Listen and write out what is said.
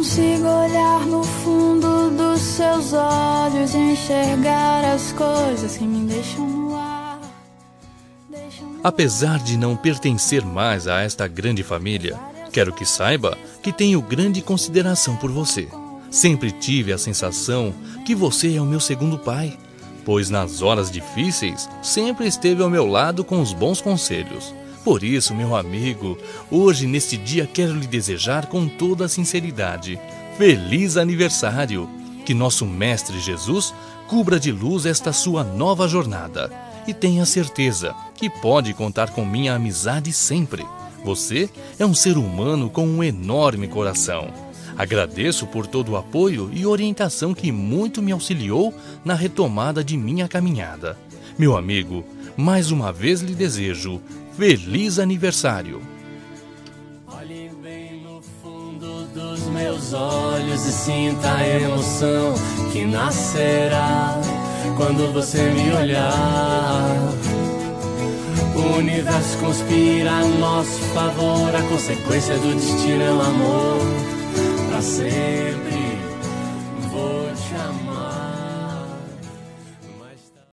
consigo olhar no fundo dos seus olhos e enxergar as coisas que me deixam no ar. Apesar de não pertencer mais a esta grande família, quero que saiba que tenho grande consideração por você. Sempre tive a sensação que você é o meu segundo pai, pois nas horas difíceis sempre esteve ao meu lado com os bons conselhos. Por isso, meu amigo, hoje neste dia quero lhe desejar com toda a sinceridade feliz aniversário. Que nosso Mestre Jesus cubra de luz esta sua nova jornada. E tenha certeza que pode contar com minha amizade sempre. Você é um ser humano com um enorme coração. Agradeço por todo o apoio e orientação que muito me auxiliou na retomada de minha caminhada. Meu amigo, mais uma vez lhe desejo feliz aniversário. Olhe bem no fundo dos meus olhos e sinta a emoção que nascerá quando você me olhar. O universo conspira a nosso favor, a consequência do destino é o amor. Pra sempre vou te amar.